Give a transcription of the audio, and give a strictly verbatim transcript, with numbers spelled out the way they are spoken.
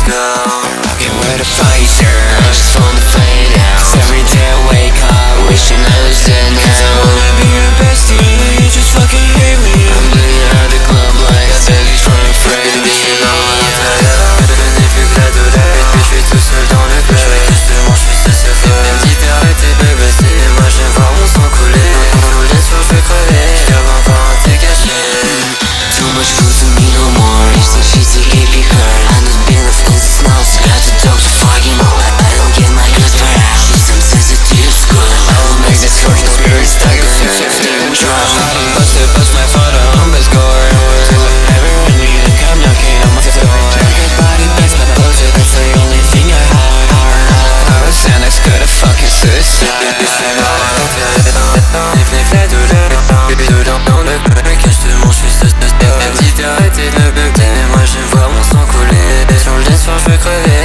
go. Okay, we're the fighter, I just wanna fade out. Cause every day I wake up wishing I was dead now. Cause I wanna be your bestie, you just fucking hate me. I'm bleeding out the club like I said, he's from afraid of me. You know I'm tired, je n'ai plus que la douleur. Et puis je suis tout seul dans le club. Je fais que je te mange, je suis ça fait. Elle me dit d'arrêter de me blesser, et moi j'aime voir mon sang couler. Sous le soir je vais crever, je garde encore un thé caché. Too much food to me no more. Used to she's a baby girl. I'm not being a fancy now, so got the dog to fucking know. I don't get my good for out. She's some sensitive school. I will make this scorching spirit stagger. Bust it, bust my photo, I'm best goer. Never really need to come knocking on my door. Good body, that's my poser, that's the only thing I have. I was Xanax, could have fucking suicide. Nif la douleur, dedans dans le club. Que je te mange, je suis ce ce. Elle me dit d'arrêter de me buter, mais moi j'aime voir mon sang couler. Sur le soir je veux crever.